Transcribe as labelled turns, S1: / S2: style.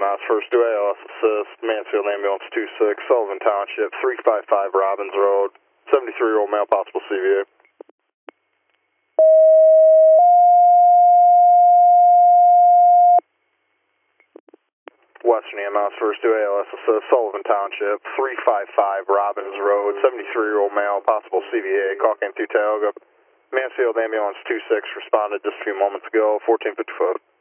S1: EMS, first do ALS assist, Mansfield Ambulance 26, Sullivan Township, 355 Robbins Road, 73-year-old male, possible CVA. Western EMS, first do ALS assist, Sullivan Township, 355 Robbins Road, 73-year-old male, possible CVA, call came through Tioga. Mansfield Ambulance 26 responded just a few moments ago, 1455.